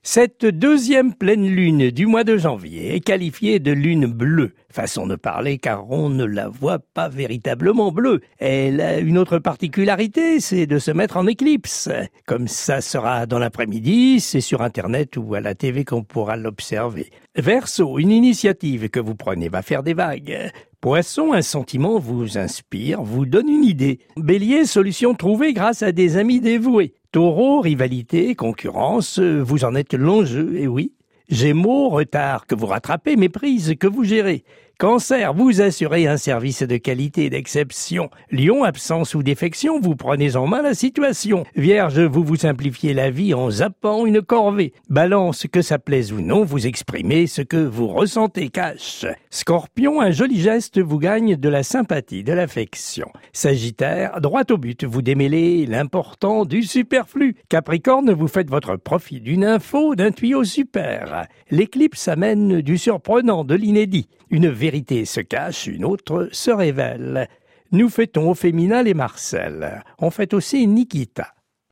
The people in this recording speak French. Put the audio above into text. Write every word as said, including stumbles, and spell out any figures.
Cette deuxième pleine lune du mois de janvier est qualifiée de lune bleue. Façon de parler car on ne la voit pas véritablement bleue. Elle a une autre particularité, c'est de se mettre en éclipse. Comme ça sera dans l'après-midi, c'est sur Internet ou à la T V qu'on pourra l'observer. Verseau, une initiative que vous prenez va faire des vagues. Poisson, un sentiment vous inspire, vous donne une idée. Bélier, solution trouvée grâce à des amis dévoués. Taureau, rivalité, concurrence, vous en êtes l'enjeu, et oui. Gémeaux, retard que vous rattrapez, méprise que vous gérez. Cancer, vous assurez un service de qualité et d'exception. Lion, absence ou défection, vous prenez en main la situation. Vierge, vous vous simplifiez la vie en zappant une corvée. Balance, que ça plaise ou non, vous exprimez ce que vous ressentez cash. Scorpion, un joli geste vous gagne de la sympathie, de l'affection. Sagittaire, droit au but, vous démêlez l'important du superflu. Capricorne, vous faites votre profit d'une info, d'un tuyau super. L'éclipse amène du surprenant, de l'inédit. Une vérité se cache, une autre se révèle. Nous fêtons au féminin les Marcel. On fête aussi Nikita.